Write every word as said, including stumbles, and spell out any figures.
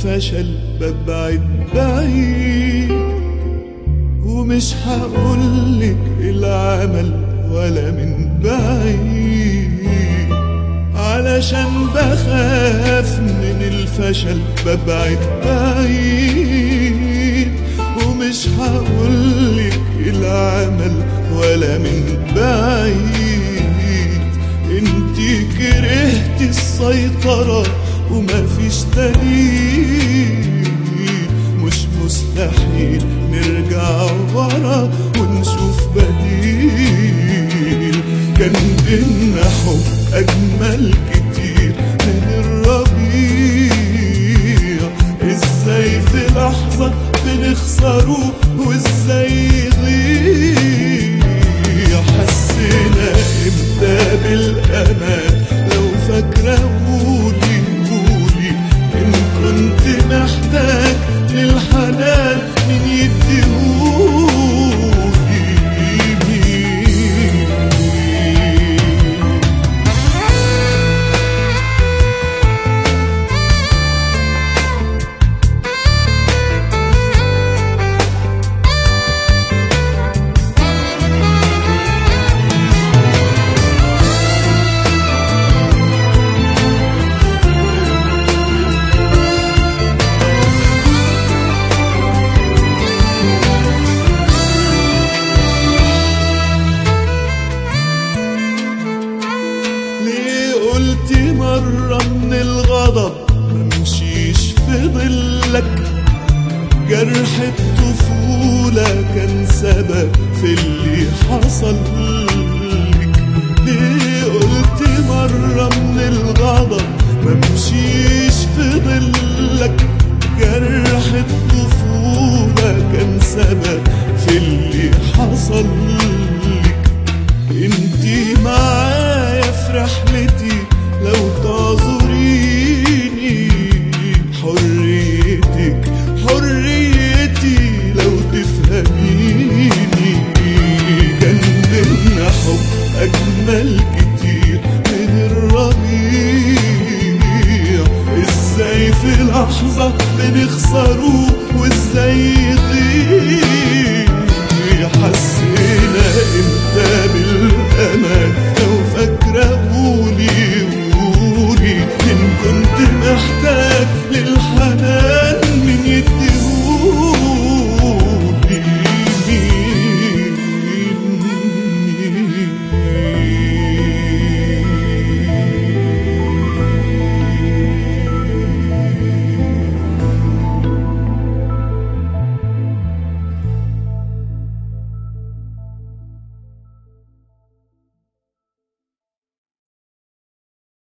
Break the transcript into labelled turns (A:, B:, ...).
A: الفشل ببعد بعيد، ومش هقولك العمل ولا من بعيد، علشان بخاف من الفشل ببعد بعيد، ومش هقولك العمل ولا من بعيد. انتي كرهتي السيطرة ومفيش دليل، مش مستحيل نرجع ورا ونشوف بديل. كان بينا حب أجمل كتير من الربيع، ازاي في لحظة بنخسره وازاي يضيع. حسينا امتى بالأمان؟ لو فاكرة قولي قولي إن كنت محتاج للحنان من يديهولي مين. قلتي مرة من الغضب ممشيش في ظلك، جرح الطفولة كان سبب في اللي حصل لك. ليه قلتي مرة من الغضب ممشيش في ظلك، جرح الطفولة كان سبب في اللي حصل لك. انتي معايا في رحلتي لو تعذريني، حريتك حريتي لو تفهميني. كان بينا حب أجمل كتير من الربيع، ازاي في لحظة بنخسره وازاي